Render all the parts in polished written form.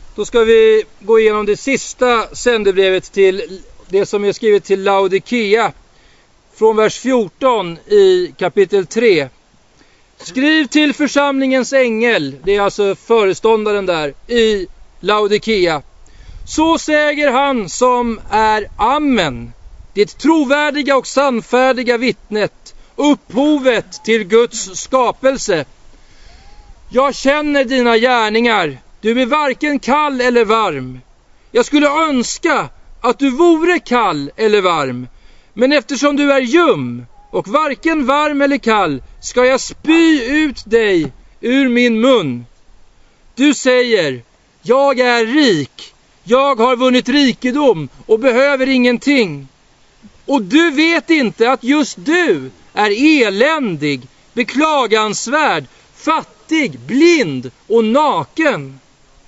Då ska vi gå igenom det sista sändebrevet till det som är skrivet till Laodikea från vers 14 i kapitel 3. Skriv till församlingens ängel, det är alltså föreståndaren där i Laodikea. Så säger han som är Amen, det trovärdiga och sannfärdiga vittnet, upphovet till Guds skapelse. Jag känner dina gärningar, du är varken kall eller varm. Jag skulle önska att du vore kall eller varm, men eftersom du är ljum och varken varm eller kall ska jag spy ut dig ur min mun. Du säger, jag är rik, jag har vunnit rikedom och behöver ingenting. Och du vet inte att just du är eländig, beklagansvärd, fattig, blind och naken.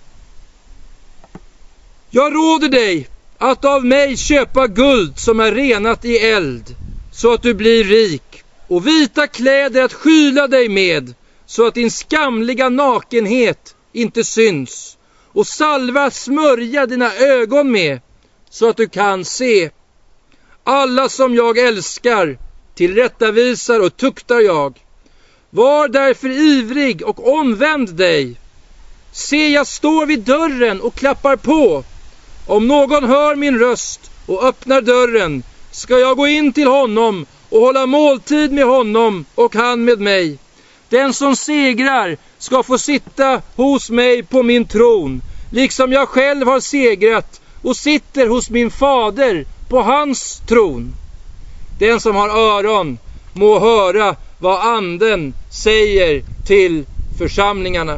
Jag råder dig att av mig köpa guld som är renat i eld, så att du blir rik, och vita kläder att skyla dig med, så att din skamliga nakenhet inte syns, och salva smörja dina ögon med, så att du kan se. Alla som jag älskar tillrättavisar och tuktar jag. Var därför ivrig och omvänd dig. Se, jag står vid dörren och klappar på. Om någon hör min röst och öppnar dörren, ska jag gå in till honom och hålla måltid med honom och han med mig. Den som segrar ska få sitta hos mig på min tron, liksom jag själv har segrat och sitter hos min fader på hans tron. Den som har öron må höra vad anden säger till församlingarna.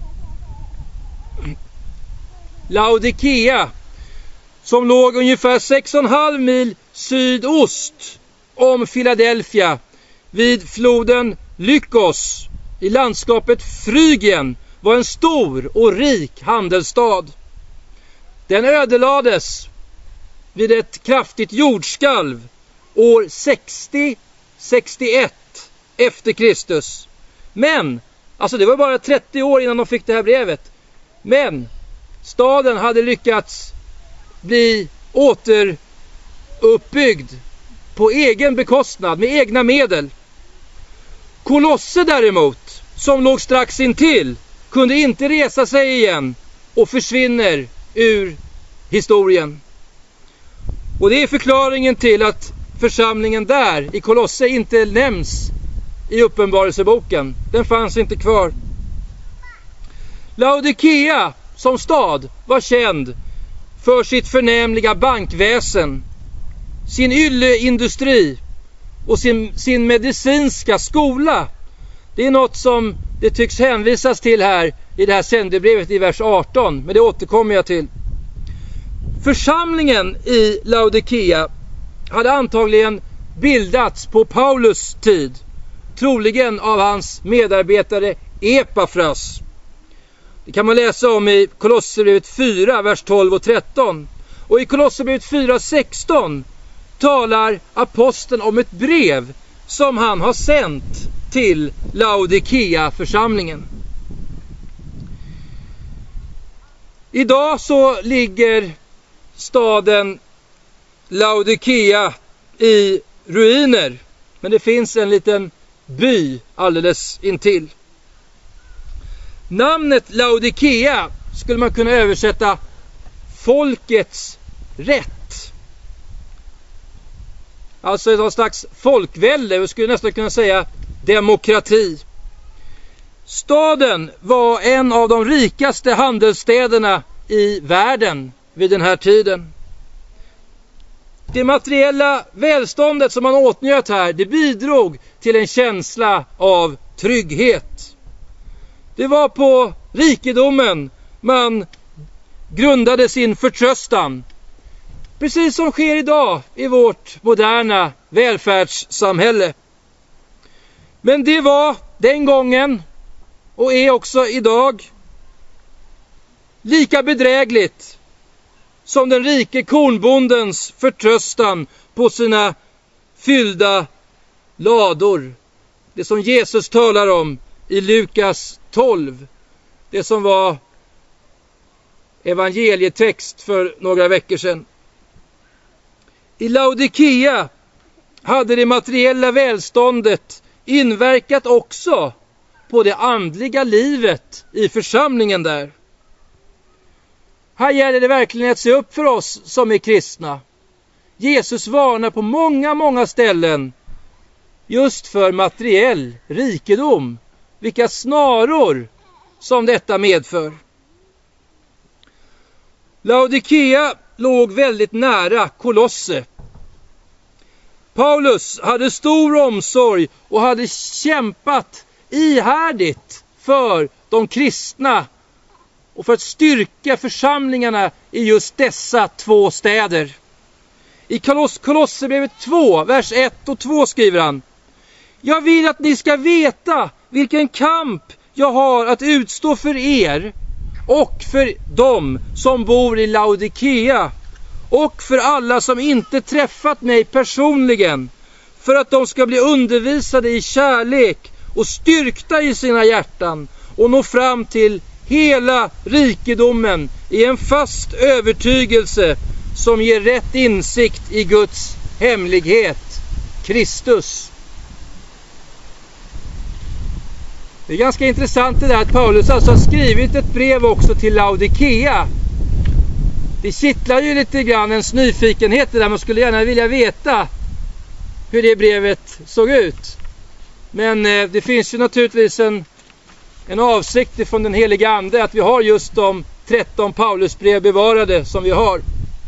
Laodikea, som låg ungefär 6,5 mil sydost om Philadelphia vid floden Lykos i landskapet Frygien, var en stor och rik handelsstad. Den ödelades vid ett kraftigt jordskalv år 60-61 efter Kristus. Men, alltså det var bara 30 år innan de fick det här brevet. Men staden hade lyckats bli återuppbyggd på egen bekostnad, med egna medel. Kolosse däremot, som låg strax intill, kunde inte resa sig igen och försvinner ur historien. Och det är förklaringen till att församlingen där i Kolosse inte nämns i Uppenbarelseboken. Den fanns inte kvar. Laodikea som stad var känd för sitt förnämliga bankväsen, sin ylleindustri och sin medicinska skola. Det är något som det tycks hänvisas till här i det här sändebrevet i vers 18, men det återkommer jag till. Församlingen i Laodikea hade antagligen bildats på Paulus tid, troligen av hans medarbetare Epafras. Det kan man läsa om i Kolosserbrevet 4, vers 12 och 13. Och i Kolosserbrevet 4:16 talar aposteln om ett brev som han har sänt till Laodikea-församlingen. Idag så ligger staden Laodikea i ruiner, men det finns en liten by alldeles intill. Namnet Laodikea skulle man kunna översätta folkets rätt. Alltså någon slags folkvälde, vi skulle nästan kunna säga demokrati. Staden var en av de rikaste handelsstäderna i världen vid den här tiden. Det materiella välståndet som man åtnjöt här, det bidrog till en känsla av trygghet. Det var på rikedomen man grundade sin förtröstan. Precis som sker idag i vårt moderna välfärdssamhälle. Men det var den gången och är också idag lika bedrägligt som den rike kornbondens förtröstan på sina fyllda lador. Det som Jesus talar om i Lukas 12. Det som var evangelietext för några veckor sedan. I Laodikea hade det materiella välståndet inverkat också på det andliga livet i församlingen där. Här gäller det verkligen att se upp för oss som är kristna. Jesus varnar på många ställen just för materiell rikedom. Vilka snaror som detta medför. Laodikea låg väldigt nära Kolosse. Paulus hade stor omsorg och hade kämpat ihärdigt för de kristna och för att styrka församlingarna i just dessa två städer. I Kolosserbrevet 2, vers 1 och 2 skriver han: Jag vill att ni ska veta vilken kamp jag har att utstå för er och för dem som bor i Laodikea och för alla som inte träffat mig personligen, för att de ska bli undervisade i kärlek och styrkta i sina hjärtan och nå fram till hela rikedomen i en fast övertygelse som ger rätt insikt i Guds hemlighet, Kristus. Det är ganska intressant det där att Paulus alltså har skrivit ett brev också till Laodikea. Det kittlar ju lite grann ens nyfikenhet där, man skulle gärna vilja veta hur det brevet såg ut. Men det finns ju naturligtvis en avsikt från den heliga ande att vi har just de 13 Paulusbrev bevarade som vi har.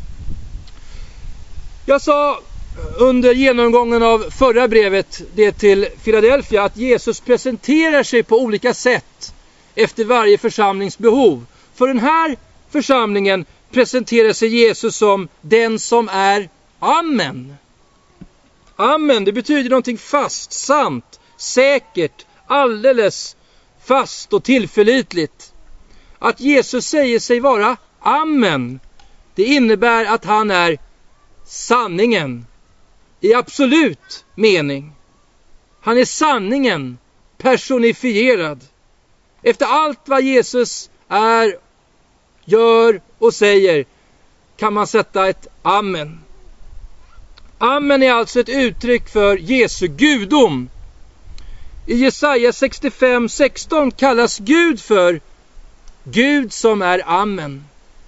Jag sa under genomgången av förra brevet, det till Philadelphia, att Jesus presenterar sig på olika sätt efter varje församlings behov. För den här församlingen presenterar sig Jesus som den som är Amen. Amen, det betyder någonting fast, sant, säkert, alldeles fast och tillförlitligt. Att Jesus säger sig vara Amen, det innebär att han är sanningen i absolut mening. Han är sanningen personifierad. Efter allt vad Jesus är, gör och säger kan man sätta ett Amen. Amen är alltså ett uttryck för Jesu gudom. I Jesaja 65:16 kallas Gud för Gud som är Amen.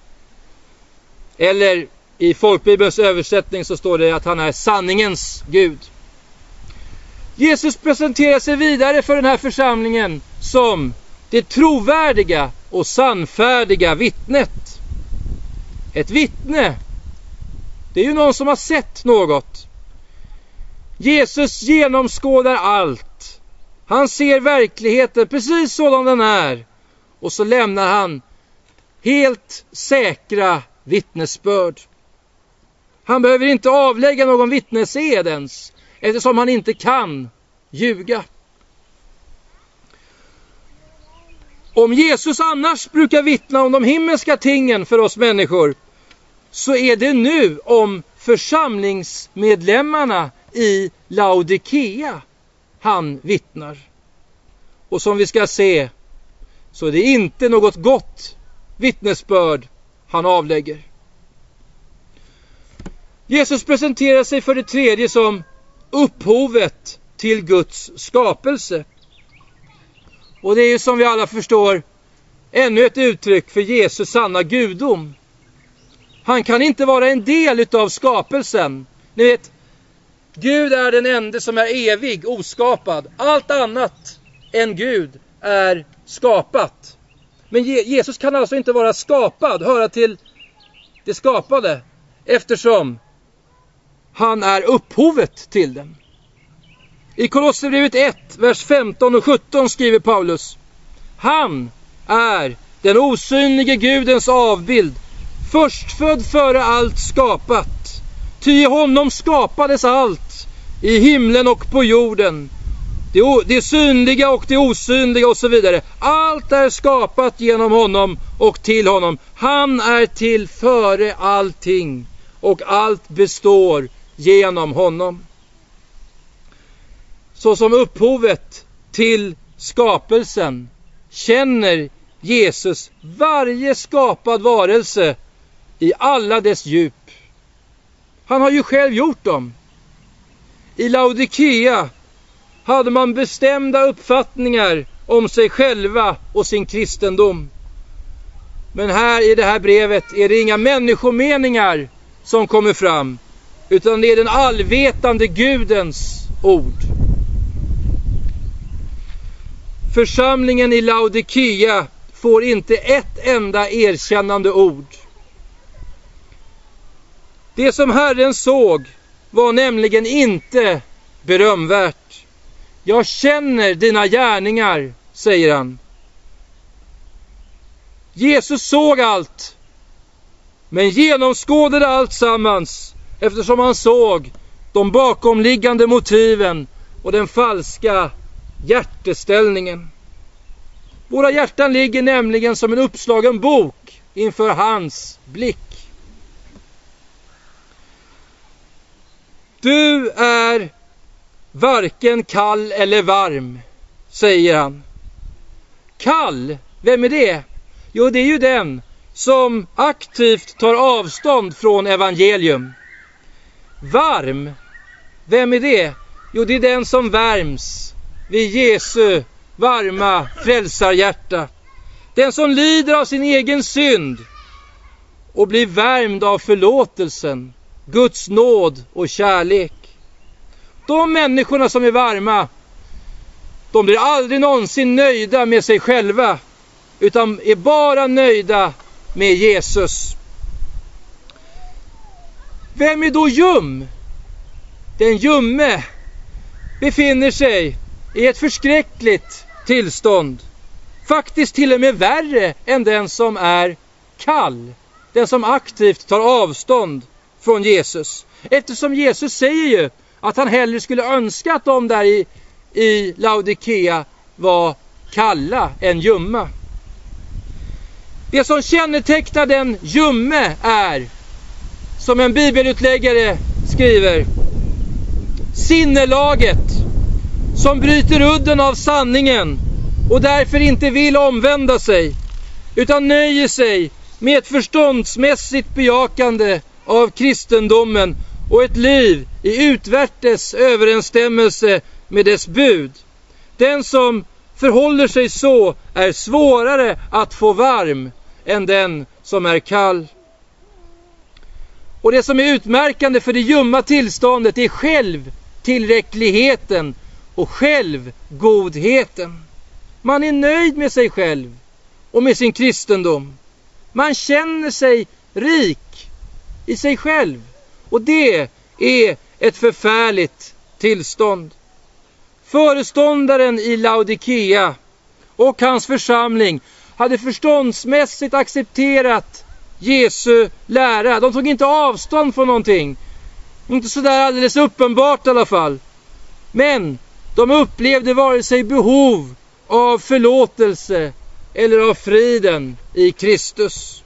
Eller i folkbibelns översättning så står det att han är sanningens Gud. Jesus presenterar sig vidare för den här församlingen som det trovärdiga och sannfärdiga vittnet. Ett vittne, det är ju någon som har sett något. Jesus genomskådar allt. Han ser verkligheten precis sådan den är. Och så lämnar han helt säkra vittnesbörd. Han behöver inte avlägga någon vittnesed ens, eftersom han inte kan ljuga. Om Jesus annars brukar vittna om de himmelska tingen för oss människor, så är det nu om församlingsmedlemmarna i Laodikea han vittnar. Och som vi ska se, så är det inte något gott vittnesbörd han avlägger. Jesus presenterar sig för det tredje som upphovet till Guds skapelse. Och det är ju som vi alla förstår ännu ett uttryck för Jesus sanna gudom. Han kan inte vara en del utav skapelsen. Ni vet, Gud är den enda som är evig, oskapad. Allt annat än Gud är skapat. Men Jesus kan alltså inte vara skapad, höra till det skapade, eftersom han är upphovet till den. I Kolosserbrevet 1, vers 15 och 17 skriver Paulus: Han är den osynlige Gudens avbild, förstfödd före allt skapat. Ty i honom skapades allt, i himlen och på jorden. Det synliga och det osynliga och så vidare. Allt är skapat genom honom och till honom. Han är till före allting och allt består genom honom. Så som upphovet till skapelsen känner Jesus varje skapad varelse i alla dess djup. Han har ju själv gjort dem. I Laodikea hade man bestämda uppfattningar om sig själva och sin kristendom. Men här i det här brevet är det inga människomeningar som kommer fram, utan det är den allvetande Gudens ord. Församlingen i Laodikea får inte ett enda erkännande ord. Det som Herren såg var nämligen inte berömvärt. Jag känner dina gärningar, säger han. Jesus såg allt, men genomskådade allt sammans, eftersom han såg de bakomliggande motiven och den falska hjärteställningen. Våra hjärtan ligger nämligen som en uppslagen bok inför hans blick. Du är varken kall eller varm, säger han. Kall, vem är det? Jo, det är ju den som aktivt tar avstånd från evangelium. Varm, vem är det? Jo, det är den som värms vid Jesu varma frälsarhjärta. Den som lider av sin egen synd och blir värmd av förlåtelsen, Guds nåd och kärlek. De människorna som är varma, de blir aldrig någonsin nöjda med sig själva, utan är bara nöjda med Jesus. Vem är då ljum? Den ljumme befinner sig i ett förskräckligt tillstånd. Faktiskt till och med värre än den som är kall. Den som aktivt tar avstånd från Jesus. Eftersom Jesus säger ju att han hellre skulle önska att de där i Laodikea var kalla än ljumma. Det som kännetecknar den ljumme är, som en bibelutläggare skriver, sinnelaget som bryter udden av sanningen och därför inte vill omvända sig, utan nöjer sig med ett förståndsmässigt bejakande av kristendomen och ett liv i utvärtes överensstämmelse med dess bud. Den som förhåller sig så är svårare att få varm än den som är kall. Och det som är utmärkande för det ljumma tillståndet är självtillräckligheten och självgodheten. Man är nöjd med sig själv och med sin kristendom. Man känner sig rik i sig själv. Och det är ett förfärligt tillstånd. Föreståndaren i Laodikea och hans församling hade förståndsmässigt accepterat Jesu lära. De tog inte avstånd från någonting. Inte sådär alldeles uppenbart i alla fall. Men de upplevde vare sig behov av förlåtelse eller av friden i Kristus.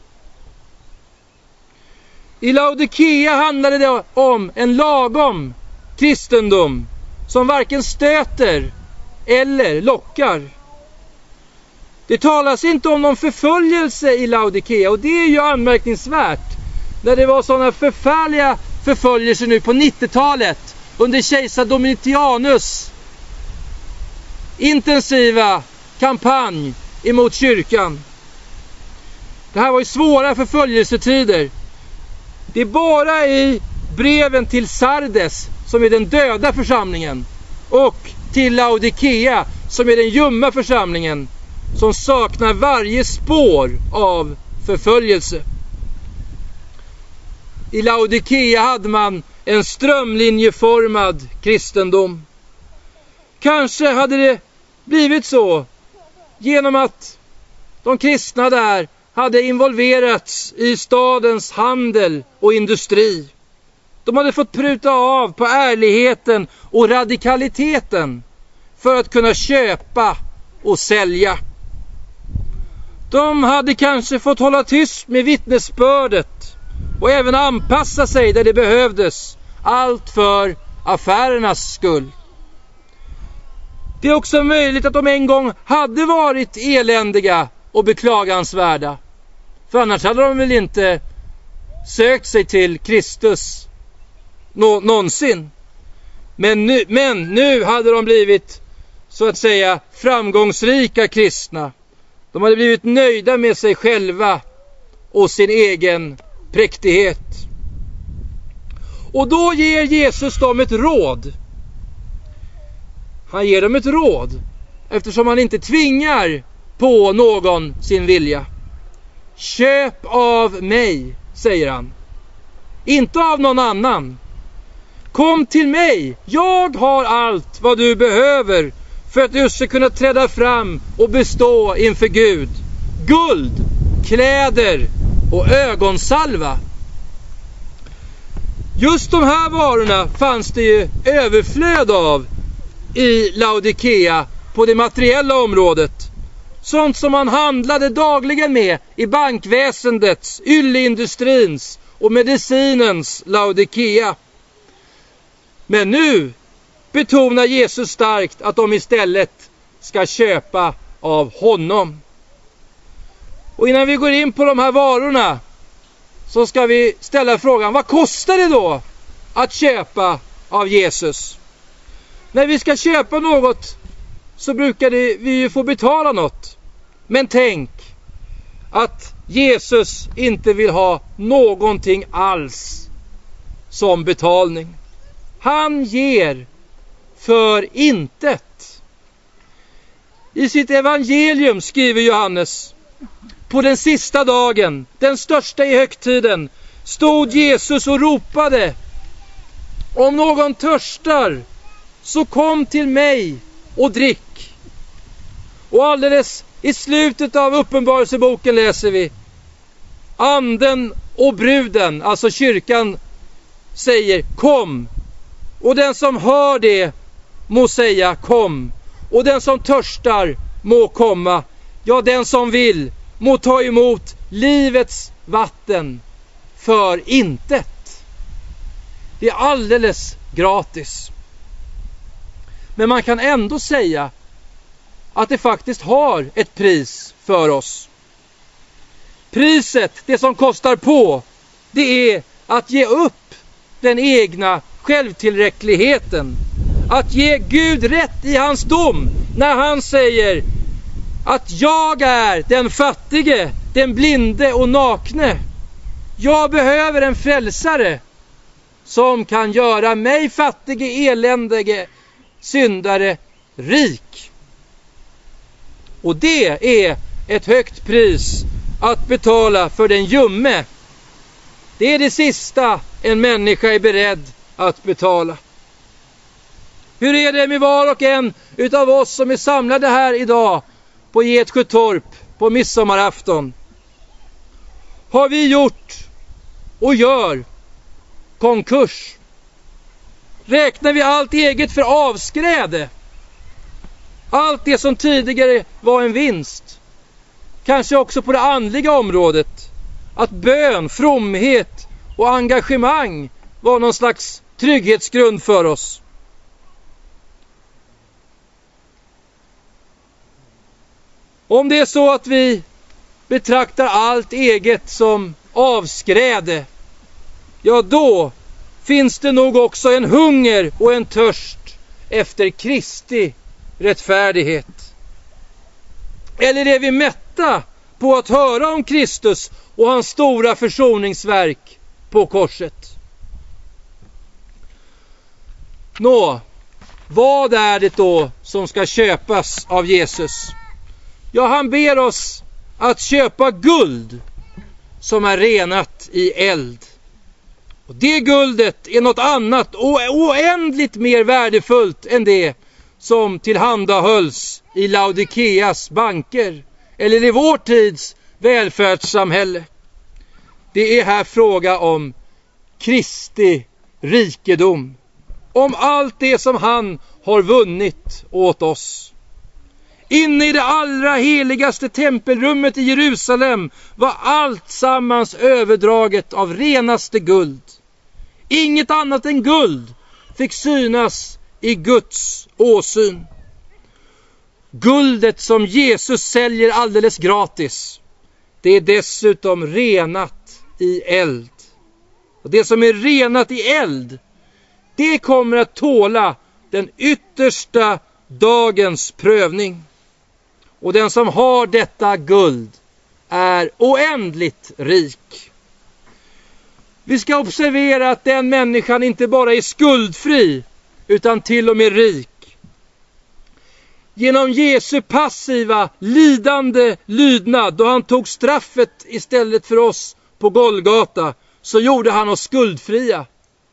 I Laodikea handlade det om en lagom kristendom som varken stöter eller lockar. Det talas inte om någon förföljelse i Laodikea, och det är ju anmärkningsvärt när det var sådana förfärliga förföljelser nu på 90-talet under kejsar Domitianus intensiva kampanj emot kyrkan. Det här var ju svåra förföljelsetider. Det är bara i breven till Sardes, som är den döda församlingen, och till Laodikea, som är den ljumma församlingen, som saknar varje spår av förföljelse. I Laodikea hade man en strömlinjeformad kristendom. Kanske hade det blivit så genom att de kristna där hade involverats i stadens handel och industri. De hade fått pruta av på ärligheten och radikaliteten för att kunna köpa och sälja. De hade kanske fått hålla tyst med vittnesbördet och även anpassa sig där det behövdes, allt för affärernas skull. Det är också möjligt att de en gång hade varit eländiga och beklagansvärda. För annars hade de väl inte sökt sig till Kristus någonsin. Men nu hade de blivit, så att säga, framgångsrika kristna. De hade blivit nöjda med sig själva och sin egen präktighet. Och då ger Jesus dem ett råd. Han ger dem ett råd eftersom han inte tvingar på någon sin vilja. Köp av mig, säger han. Inte av någon annan. Kom till mig. Jag har allt vad du behöver för att du ska kunna träda fram och bestå inför Gud. Guld, kläder och ögonsalva. Just de här varorna fanns det ju överflöd av i Laodikea på det materiella området. Sånt som man handlade dagligen med i bankväsendets, ylleindustrins och medicinens Laodikea. Men nu betonar Jesus starkt att de istället ska köpa av honom. Och innan vi går in på de här varorna så ska vi ställa frågan: vad kostar det då att köpa av Jesus? När vi ska köpa något så brukar vi ju få betala något. Men tänk att Jesus inte vill ha någonting alls som betalning. Han ger för intet. I sitt evangelium skriver Johannes: på den sista dagen, den största i högtiden, stod Jesus och ropade: om någon törstar, så kom till mig och drick. Och alldeles i slutet av Uppenbarelseboken läser vi: anden och bruden, alltså kyrkan, säger: kom. Och den som hör det må säga: kom. Och den som törstar må komma. Ja, den som vill må ta emot livets vatten för intet. Det är alldeles gratis. Men man kan ändå säga att det faktiskt har ett pris för oss. Priset, det som kostar på, det är att ge upp den egna självtillräckligheten. Att ge Gud rätt i hans dom när han säger att jag är den fattige, den blinde och nakne. Jag behöver en frälsare som kan göra mig fattige, eländige, syndare rik. Och det är ett högt pris att betala för den ljumme. Det är det sista en människa är beredd att betala. Hur är det med var och en utav oss som är samlade här idag på Getsjötorp på midsommarafton? Har vi gjort och gör konkurs? Räknar vi allt eget för avskräde? Allt det som tidigare var en vinst. Kanske också på det andliga området. Att bön, fromhet och engagemang var någon slags trygghetsgrund för oss. Om det är så att vi betraktar allt eget som avskräde, ja, då finns det nog också en hunger och en törst efter Kristi rättfärdighet. Eller är vi mätta på att höra om Kristus och hans stora försoningsverk på korset? Nå, vad är det då som ska köpas av Jesus? Ja, han ber oss att köpa guld som är renat i eld. Och det guldet är något annat och oändligt mer värdefullt än det som tillhandahölls i Laodikeas banker eller i vår tids välfärdssamhälle. Det är här fråga om Kristi rikedom, om allt det som han har vunnit åt oss. Inne i det allra heligaste tempelrummet i Jerusalem var allt sammans överdraget av renaste guld. Inget annat än guld fick synas i Guds åsyn. guldet som Jesus säljer alldeles gratis, det är dessutom renat i eld. Och det som är renat i eld, det kommer att tåla den yttersta dagens prövning. Och den som har detta guld är oändligt rik. Vi ska observera att den människan inte bara är skuldfri, utan till och med rik. Genom Jesu passiva, lidande lydnad, då han tog straffet istället för oss på Golgata, så gjorde han oss skuldfria.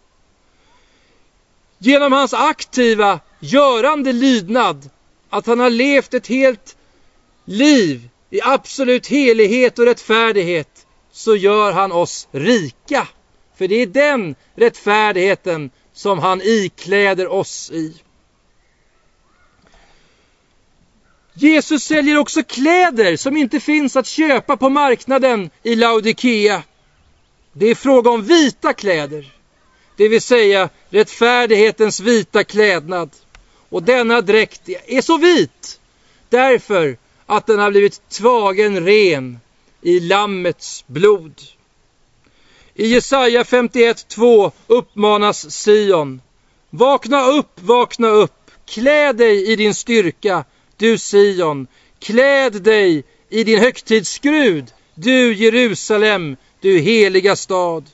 Genom hans aktiva, görande lydnad, att han har levt ett helt liv i absolut helighet och rättfärdighet, så gör han oss rika. För det är den rättfärdigheten som han ikläder oss i. Jesus säljer också kläder som inte finns att köpa på marknaden i Laodikea. Det är fråga om vita kläder, det vill säga rättfärdighetens vita klädnad. Och denna dräkt är så vit därför att den har blivit tvagen ren i lammets blod. I Jesaja 51:2 uppmanas Sion: vakna upp, klä dig i din styrka, du Sion, kläd dig i din högtidsskrud, du Jerusalem, du heliga stad.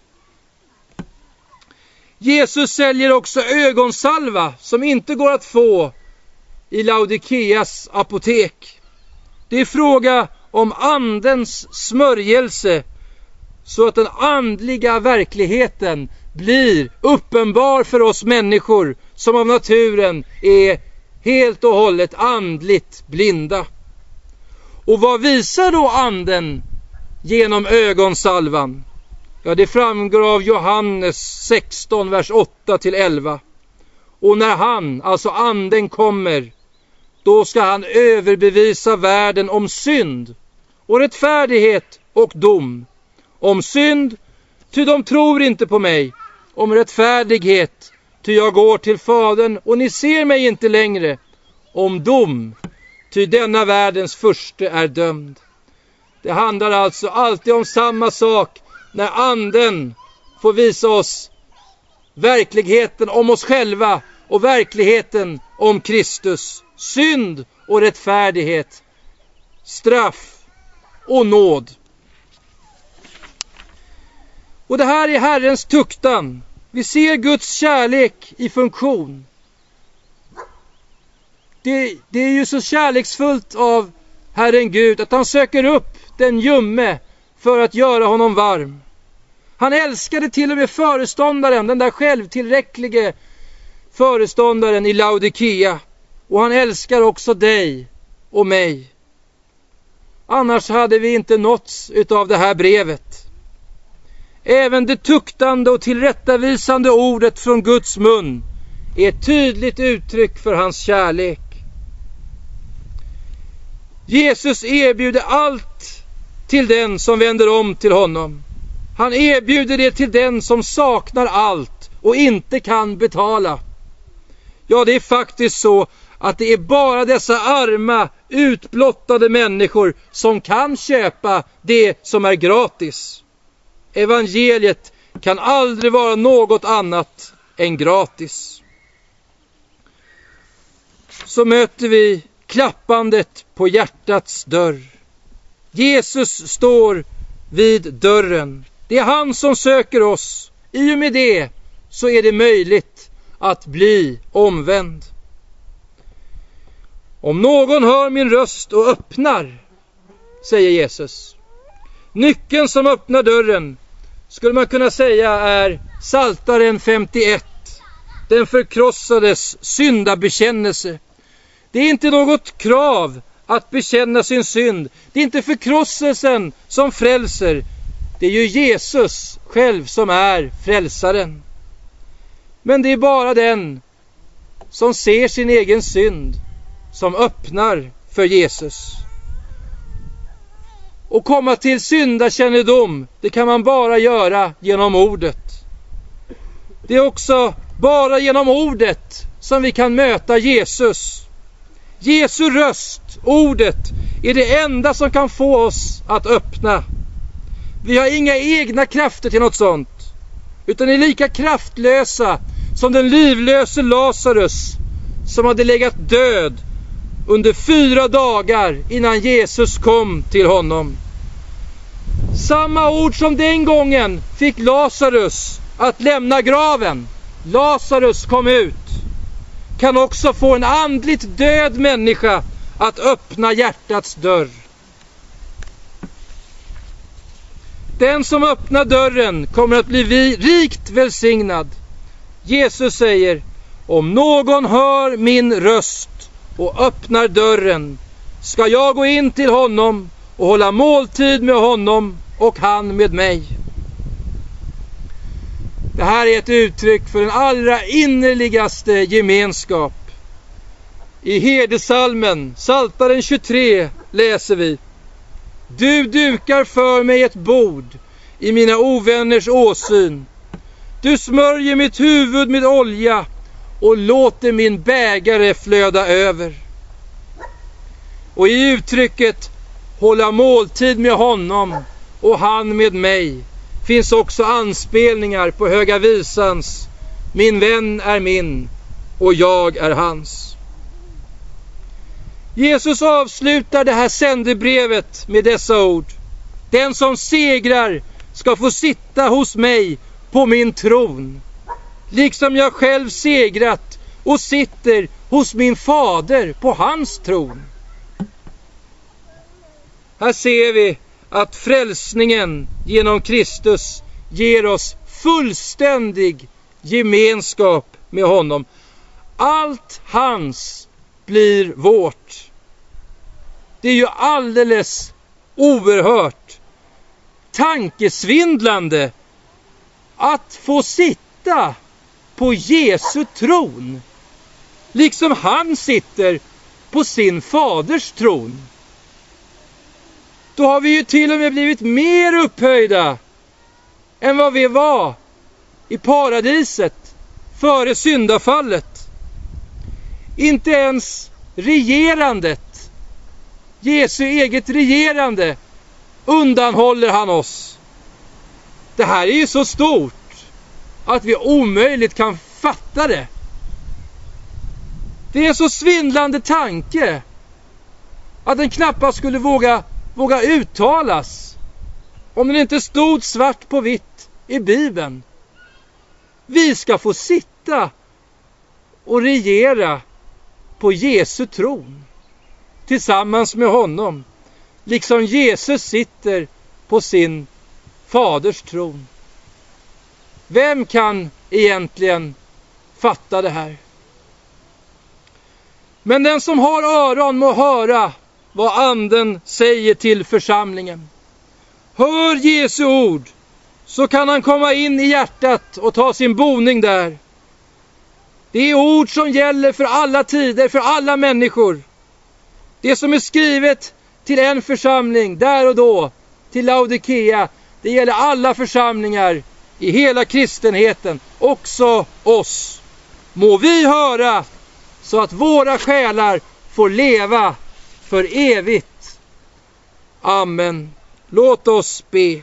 Jesus säljer också ögonsalva som inte går att få i Laodikeas apotek. Det är fråga om andens smörjelse, så att den andliga verkligheten blir uppenbar för oss människor som av naturen är helt och hållet andligt blinda. Och vad visar då anden genom ögonsalvan? Ja, det framgår av Johannes 16, vers 8-11. Och när han, alltså anden, kommer, då ska han överbevisa världen om synd och rättfärdighet och dom. Om synd, ty de tror inte på mig. Om rättfärdighet, ty jag går till Fadern och ni ser mig inte längre. Om dom, ty denna världens furste är dömd. Det handlar alltså alltid om samma sak när anden får visa oss verkligheten om oss själva och verkligheten om Kristus. Synd och rättfärdighet, straff och nåd. Och det här är Herrens tuktan. Vi ser Guds kärlek i funktion. Det är ju så kärleksfullt av Herren Gud att han söker upp den ljumme för att göra honom varm. Han älskade till och med föreståndaren, den där självtillräcklige föreståndaren i Laodikea. Och han älskar också dig och mig. Annars hade vi inte nåtts utav det här brevet. Även det tuktande och tillrättavisande ordet från Guds mun är ett tydligt uttryck för hans kärlek. Jesus erbjuder allt till den som vänder om till honom. Han erbjuder det till den som saknar allt och inte kan betala. Ja, det är faktiskt så att det är bara dessa arma, utblottade människor som kan köpa det som är gratis. Evangeliet kan aldrig vara något annat än gratis. Så möter vi klappandet på hjärtats dörr. Jesus står vid dörren. Det är han som söker oss. I och med det så är det möjligt att bli omvänd. Om någon hör min röst och öppnar, säger Jesus. Nyckeln som öppnar dörren skulle man kunna säga är Psaltaren 51. Den förkrossades syndabekännelse. Det är inte något krav att bekänna sin synd. Det är inte förkrosselsen som frälser. Det är ju Jesus själv som är frälsaren. Men det är bara den som ser sin egen synd som öppnar för Jesus. Och komma till syndakännedom, det kan man bara göra genom ordet. Det är också bara genom ordet som vi kan möta Jesus. Jesu röst, ordet, är det enda som kan få oss att öppna. Vi har inga egna krafter till något sånt, utan är lika kraftlösa som den livlöse Lazarus som hade legat död under 4 dagar innan Jesus kom till honom. Samma ord som den gången fick Lazarus att lämna graven, Lazarus kom ut, kan också få en andligt död människa att öppna hjärtats dörr. Den som öppnar dörren kommer att bli rikt välsignad. Jesus säger: om någon hör min röst och öppnar dörren, ska jag gå in till honom och hålla måltid med honom och han med mig. Det här är ett uttryck för den allra innerligaste gemenskap. I herdesalmen, Psaltaren 23, läser vi: du dukar för mig ett bord i mina ovänners åsyn. Du smörjer mitt huvud med olja och låter min bägare flöda över. Och i uttrycket hålla måltid med honom och han med mig finns också anspelningar på Höga visans min vän är min och jag är hans. Jesus avslutar det här sändebrevet med dessa ord: den som segrar ska få sitta hos mig på min tron, liksom jag själv segrat och sitter hos min fader på hans tron. Här ser vi att frälsningen genom Kristus ger oss fullständig gemenskap med honom. Allt hans blir vårt. Det är ju alldeles oerhört tankesvindlande att få sitta på Jesu tron, liksom han sitter på sin faders tron. Då har vi ju till och med blivit mer upphöjda än vad vi var i paradiset före syndafallet. Inte ens regerandet, Jesu eget regerande, undanhåller han oss. Det här är ju så stort att vi omöjligt kan fatta det. Det är en så svindlande tanke att den knappast skulle våga uttalas om den inte stod svart på vitt i Bibeln. Vi ska få sitta och regera på Jesu tron tillsammans med honom, liksom Jesus sitter på sin faders tron. Vem kan egentligen fatta det här? Men den som har öron må höra vad anden säger till församlingen. Hör Jesu ord, så kan han komma in i hjärtat och ta sin boning där. Det är ord som gäller för alla tider, för alla människor. Det som är skrivet till en församling där och då, till Laodikea, det gäller alla församlingar i hela kristenheten, också oss. Må vi höra så att våra själar får leva för evigt. Amen. Låt oss be.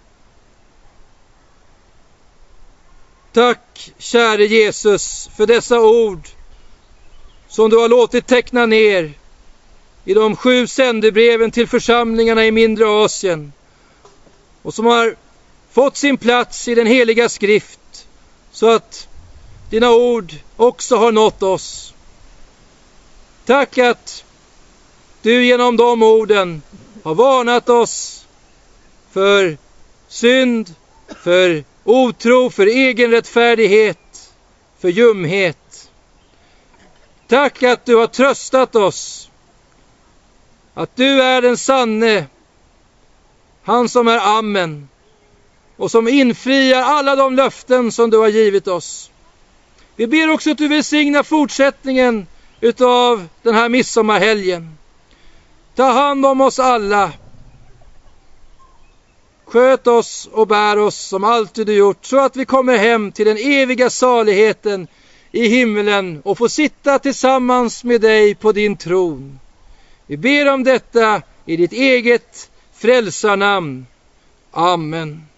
Tack, käre Jesus, för dessa ord som du har låtit teckna ner i de 7 sändebreven till församlingarna i mindre Asien och som har fått sin plats i den heliga skrift, så att dina ord också har nått oss. Tack att du genom de orden har varnat oss för synd, för otro, för egenrättfärdighet, för ljumhet. Tack att du har tröstat oss, att du är den sanne, han som är Amen, och som infriar alla de löften som du har givit oss. Vi ber också att du välsignar fortsättningen utav den här midsommarhelgen. Ta hand om oss alla. Sköt oss och bär oss som alltid du gjort, så att vi kommer hem till den eviga saligheten i himmelen och få sitta tillsammans med dig på din tron. Vi ber om detta i ditt eget frälsarnamn. Amen.